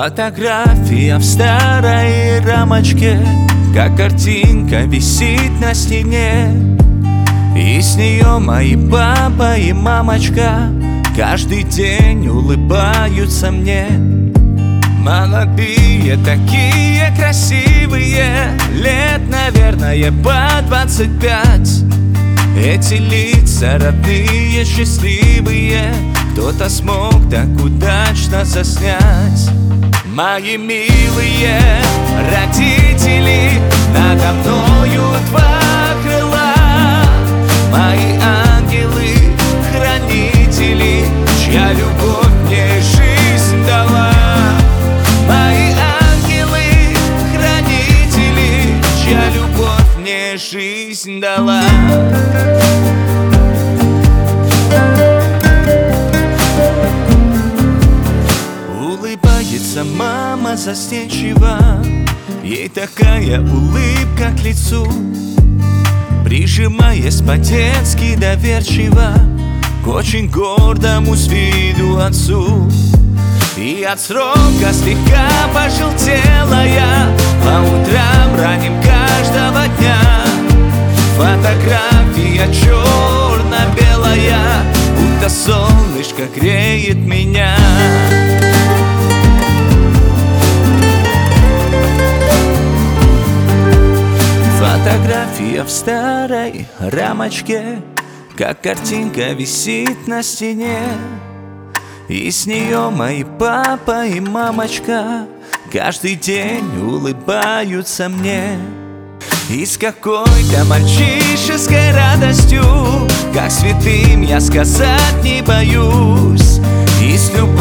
Фотография в старой рамочке, как картинка висит на стене. И с нее мои папа и мамочка каждый день улыбаются мне. Молодые, такие красивые, лет, наверное, по 25. Эти лица родные, счастливые, кто-то смог так удачно заснять. Мои милые родители, надо мною два крыла. Мои ангелы, хранители, чья любовь мне жизнь дала. Мои ангелы, хранители, чья любовь мне жизнь дала. Улыбается мама застенчиво, ей такая улыбка к лицу, прижимаясь по-детски доверчиво к очень гордому с виду отцу. И от срока слегка пожелтела я по утрам ранним каждого дня. Фотография черно-белая, будто солнышко греет меня. Фотография в старой рамочке, как картинка висит на стене. И с нее мои папа и мамочка каждый день улыбаются мне. И с какой-то мальчишеской радостью, как святым я сказать не боюсь, и с любовью